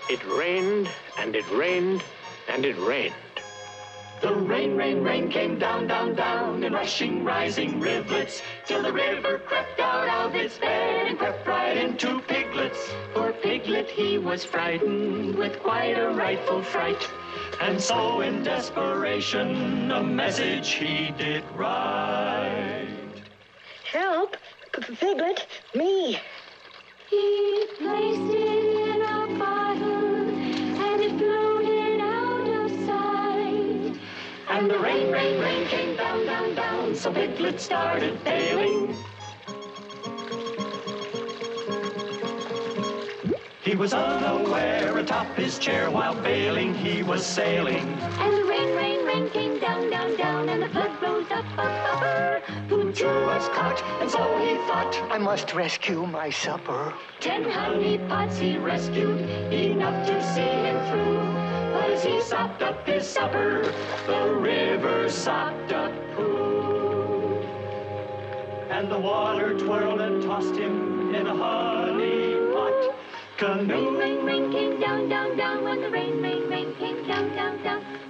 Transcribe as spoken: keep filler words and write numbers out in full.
It rained, and it rained, and it rained. The rain, rain, rain came down, down, down in rushing, rising rivulets, till the river crept out of its bed and crept right into Piglet's. For Piglet, he was frightened with quite a rightful fright, and so in desperation a message he did write. Help! Piglet, me! He placed it in a bottle, and it floated out of sight. And the rain, rain, rain came down, down, down, so Piglet started bailing. He was unaware atop his chair while bailing he was sailing. And the rain, rain, rain came down, down, down, and the flood rose up, up, up. Who too was caught, and so he thought, I must rescue my supper. Ten honey pots he rescued, enough to see him through. But as he sopped up his supper, the river sopped up poo. And the water twirled and tossed him in a honey pot canoe. Rain, rain, rain came down, down, down, when the rain, rain, rain came down, down, down.